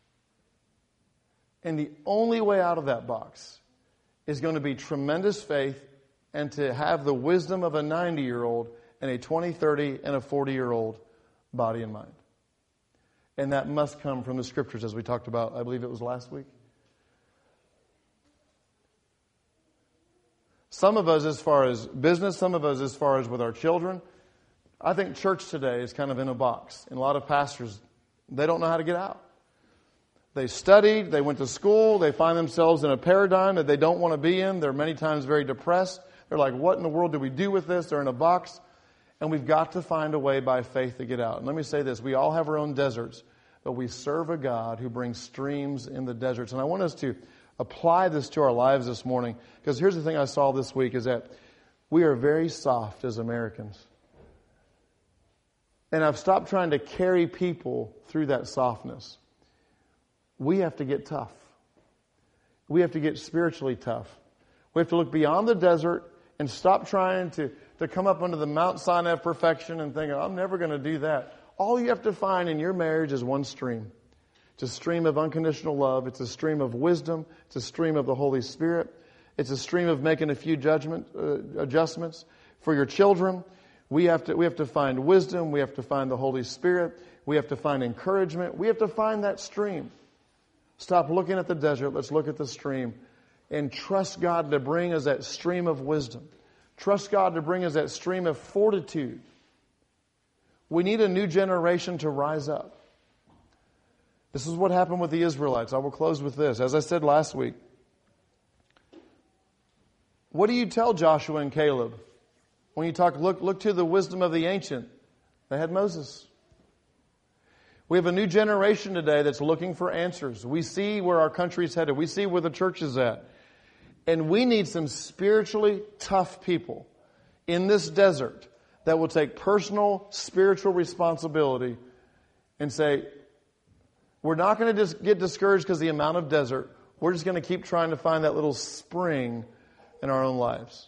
And the only way out of that box is going to be tremendous faith and to have the wisdom of a ninety-year-old and a twenty, thirty, and a forty-year-old body and mind. And that must come from the Scriptures, as we talked about, I believe it was last week. Some of us as far as business, some of us as far as with our children. I think church today is kind of in a box. And a lot of pastors, they don't know how to get out. They studied, they went to school, they find themselves in a paradigm that they don't want to be in. They're many times very depressed. They're like, what in the world do we do with this? They're in a box. And we've got to find a way by faith to get out. And let me say this, we all have our own deserts, but we serve a God who brings streams in the deserts. And I want us to apply this to our lives this morning, because here's the thing I saw this week is that we are very soft as Americans. And I've stopped trying to carry people through that softness. We have to get tough. We have to get spiritually tough. We have to look beyond the desert and stop trying to, to come up under the Mount Sinai of perfection and think, I'm never going to do that. All you have to find in your marriage is one stream. It's a stream of unconditional love. It's a stream of wisdom. It's a stream of the Holy Spirit. It's a stream of making a few judgment uh, adjustments. For your children, we have to we have to find wisdom. We have to find the Holy Spirit. We have to find encouragement. We have to find that stream. Stop looking at the desert. Let's look at the stream. And trust God to bring us that stream of wisdom. Trust God to bring us that stream of fortitude. We need a new generation to rise up. This is what happened with the Israelites. I will close with this. As I said last week, what do you tell Joshua and Caleb when you talk, look, look to the wisdom of the ancient? They had Moses. We have a new generation today that's looking for answers. We see where our country's headed. We see where the church is at. And we need some spiritually tough people in this desert that will take personal spiritual responsibility and say, we're not going to just get discouraged because of the amount of desert. We're just going to keep trying to find that little spring in our own lives.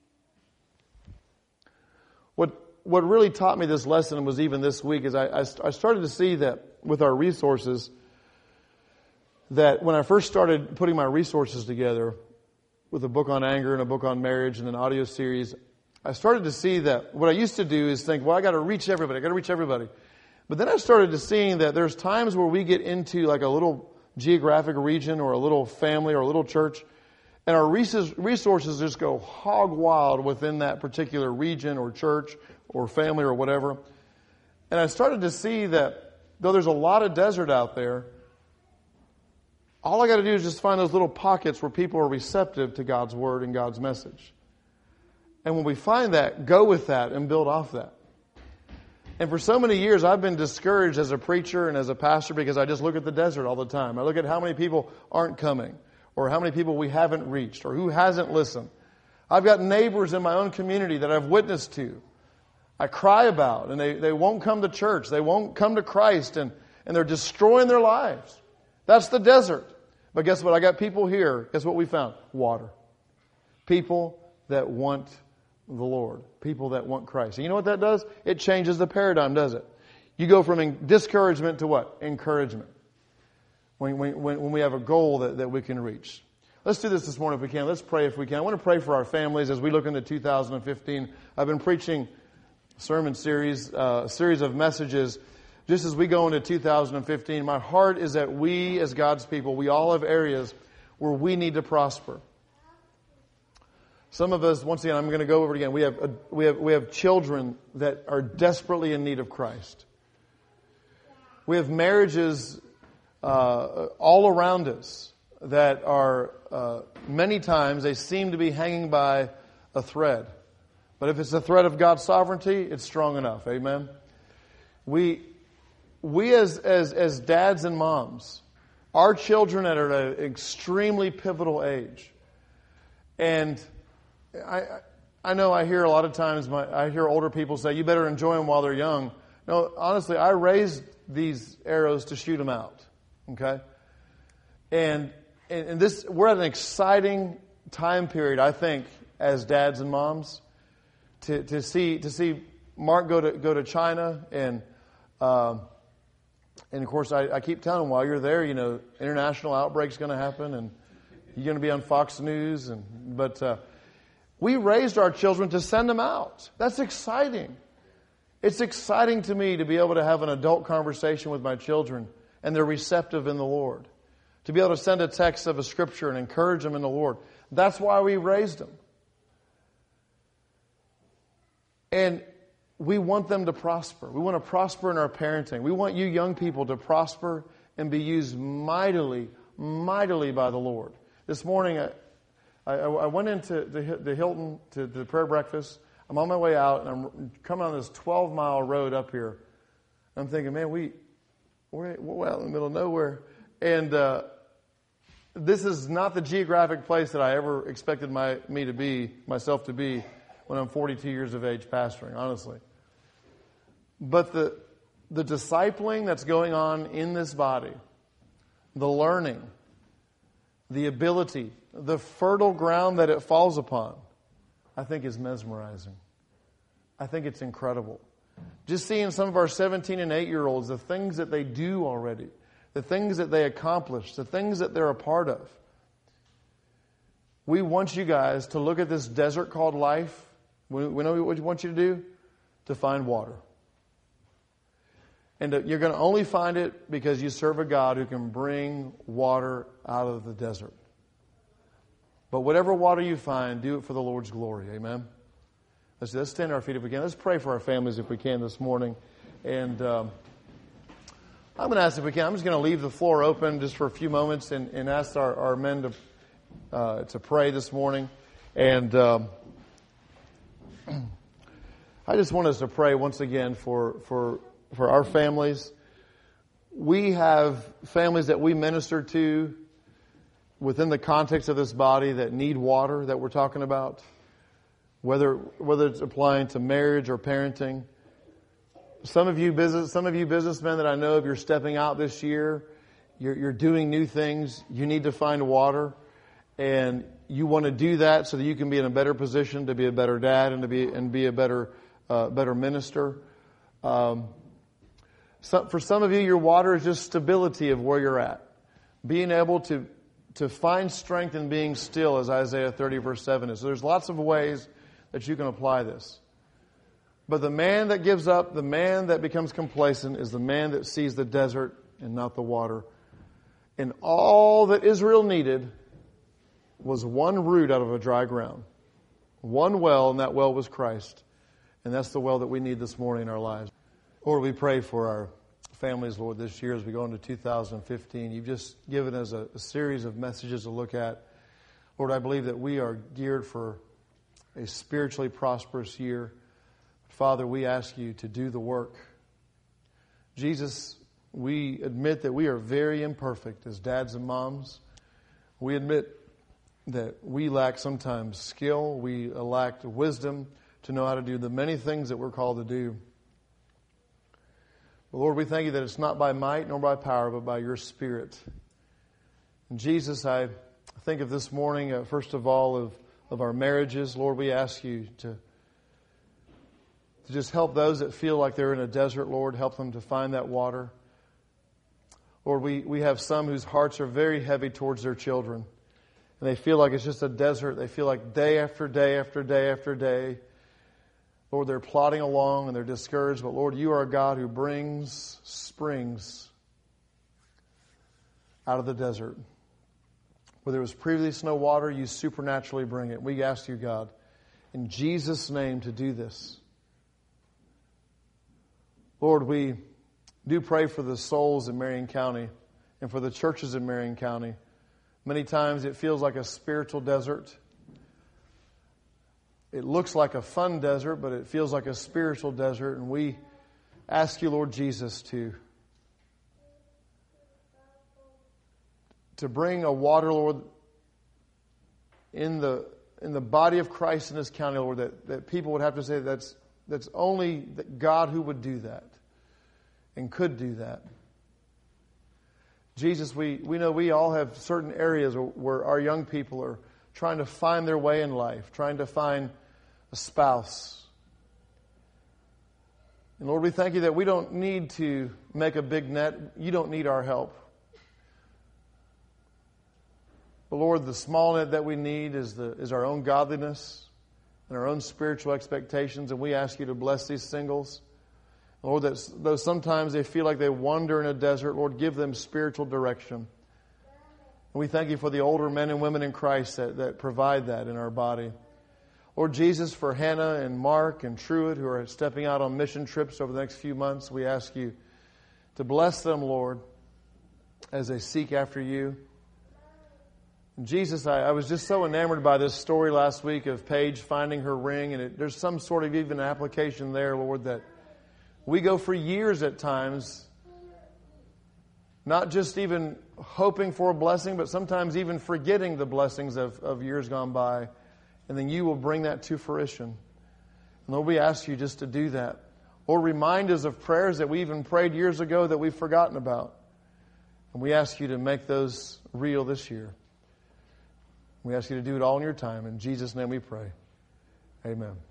What what really taught me this lesson was even this week is I, I, I started to see that with our resources, that when I first started putting my resources together with a book on anger and a book on marriage and an audio series, I started to see that what I used to do is think, well, I got to reach everybody. I got to reach everybody. But then I started to seeing that there's times where we get into like a little geographic region or a little family or a little church, and our resources just go hog wild within that particular region or church or family or whatever. And I started to see that though there's a lot of desert out there, all I got to do is just find those little pockets where people are receptive to God's word and God's message. And when we find that, go with that and build off that. And for so many years, I've been discouraged as a preacher and as a pastor because I just look at the desert all the time. I look at how many people aren't coming, or how many people we haven't reached, or who hasn't listened. I've got neighbors in my own community that I've witnessed to. I cry about, and they, they won't come to church. They won't come to Christ, and, and they're destroying their lives. That's the desert. But guess what? I got people here. Guess what we found? Water. People that want the Lord. People that want Christ. And you know what that does? It changes the paradigm, does it? You go from discouragement to what? Encouragement. When, when, when we have a goal that, that we can reach. Let's do this this morning if we can. Let's pray if we can. I want to pray for our families as we look into two thousand fifteen. I've been preaching a sermon series, uh, a series of messages. Just as we go into two thousand fifteen, my heart is that we as God's people, we all have areas where we need to prosper. Some of us, once again, I'm going to go over it again. We have, a, we have, we have children that are desperately in need of Christ. We have marriages uh, all around us that are, uh, many times, they seem to be hanging by a thread. But if it's the thread of God's sovereignty, it's strong enough. Amen? We, we as, as, as dads and moms, our children are at an extremely pivotal age. And I, I know I hear a lot of times, my, I hear older people say, you better enjoy them while they're young. No, honestly, I raised these arrows to shoot them out. Okay? And, and, and this, we're at an exciting time period, I think, as dads and moms, to, to see, to see Mark go to, go to China. And, um, and of course, I, I keep telling him, while you're there, you know, international outbreak's going to happen and you're going to be on Fox News. And, but, uh, we raised our children to send them out. That's exciting. It's exciting to me to be able to have an adult conversation with my children and they're receptive in the Lord. To be able to send a text of a scripture and encourage them in the Lord. That's why we raised them. And we want them to prosper. We want to prosper in our parenting. We want you young people to prosper and be used mightily, mightily by the Lord. This morning, I, I, I went into the, the Hilton to the prayer breakfast. I'm on my way out, and I'm coming on this twelve-mile road up here. I'm thinking, man, we, we're, we're out in the middle of nowhere. And uh, this is not the geographic place that I ever expected my me to be, myself to be, when I'm forty-two years of age pastoring, honestly. But the the discipling that's going on in this body, the learning, the ability, the fertile ground that it falls upon, I think is mesmerizing. I think it's incredible. Just seeing some of our seventeen and eight-year-olds, the things that they do already, the things that they accomplish, the things that they're a part of. We want you guys to look at this desert called life. We know what we want you to do? To find water. And you're going to only find it because you serve a God who can bring water out of the desert. But whatever water you find, do it for the Lord's glory. Amen? Let's, let's stand on our feet if we can. Let's pray for our families if we can this morning. And um, I'm going to ask if we can. I'm just going to leave the floor open just for a few moments and, and ask our, our men to uh, to pray this morning. And um, I just want us to pray once again for for for our families. We have families that we minister to within the context of this body that need water that we're talking about, whether whether it's applying to marriage or parenting. Some of you business, some of you businessmen that I know, if you're stepping out this year, you're, you're doing new things. You need to find water, and you want to do that so that you can be in a better position to be a better dad and to be and be a better uh, better minister. Um, so for some of you, your water is just stability of where you're at, being able to to find strength in being still, as Isaiah thirty verse seven is. So there's lots of ways that you can apply this. But the man that gives up, the man that becomes complacent, is the man that sees the desert and not the water. And all that Israel needed was one root out of a dry ground. One well, and that well was Christ. And that's the well that we need this morning in our lives. Lord, we pray for our families, Lord, this year as we go into two thousand fifteen. You've just given us a, a series of messages to look at. Lord, I believe that we are geared for a spiritually prosperous year. Father, we ask you to do the work. Jesus, we admit that we are very imperfect as dads and moms. We admit that we lack sometimes skill. We lack wisdom to know how to do the many things that we're called to do. But Lord, we thank you that it's not by might nor by power, but by your Spirit. And Jesus, I think of this morning, uh, first of all, of, of our marriages. Lord, we ask you to To just help those that feel like they're in a desert, Lord. Help them to find that water. Lord, we, we have some whose hearts are very heavy towards their children. And they feel like it's just a desert. They feel like day after day after day after day. Lord, they're plodding along and they're discouraged. But Lord, you are a God who brings springs out of the desert. Where there was previously no water, you supernaturally bring it. We ask you, God, in Jesus' name to do this. Lord, we do pray for the souls in Marion County and for the churches in Marion County. Many times it feels like a spiritual desert. It looks like a fun desert, but it feels like a spiritual desert. And we ask you, Lord Jesus, to, to bring a water, Lord, in the in the body of Christ in this county, Lord, that, that people would have to say that's That's only God who would do that and could do that. Jesus, we, we know we all have certain areas where our young people are trying to find their way in life, trying to find a spouse. And Lord, we thank you that we don't need to make a big net. You don't need our help. But Lord, the small net that we need is the is our own godliness and our own spiritual expectations, and we ask you to bless these singles. Lord, that though sometimes they feel like they wander in a desert, Lord, give them spiritual direction. And we thank you for the older men and women in Christ that, that provide that in our body. Lord Jesus, for Hannah and Mark and Truett who are stepping out on mission trips over the next few months, we ask you to bless them, Lord, as they seek after you. Jesus, I, I was just so enamored by this story last week of Paige finding her ring, and it, there's some sort of even application there, Lord, that we go for years at times, not just even hoping for a blessing, but sometimes even forgetting the blessings of, of years gone by, and then you will bring that to fruition. And Lord, we ask you just to do that. Or remind us of prayers that we even prayed years ago that we've forgotten about. And we ask you to make those real this year. We ask you to do it all in your time. In Jesus' name we pray. Amen.